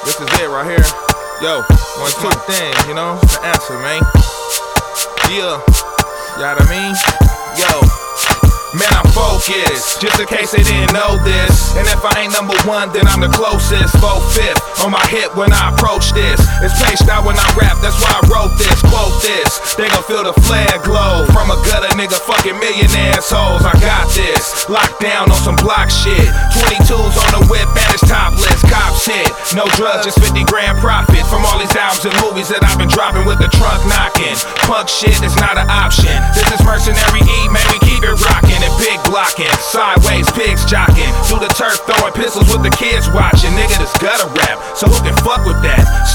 This is it right here. Yo, 1, 2 thing, you know, the answer, man. Yeah, you know what I mean? Yo, man, I'm focused, just in case they didn't know this. And if I ain't number one, then I'm the closest. 4/5 on my hip when I approach this. It's paced out when I rap, that's why I wrote this. Quote this, they gon' feel the flare glow from a gutter nigga fucking millionaires hoes. I got this, locked down on some block shit. 22s on the whip and it's topless. Cop shit, no drugs, just 50 grand profit from all these albums and movies that I've been dropping with the trunk knocking. Punk shit is not an option. This is mercenary E, man, we keep it rocking and big blocking. Sideways, pigs jocking through the turf, throwing pistols with the kids watching. Nigga, this gutter rap, so who can fuck with that?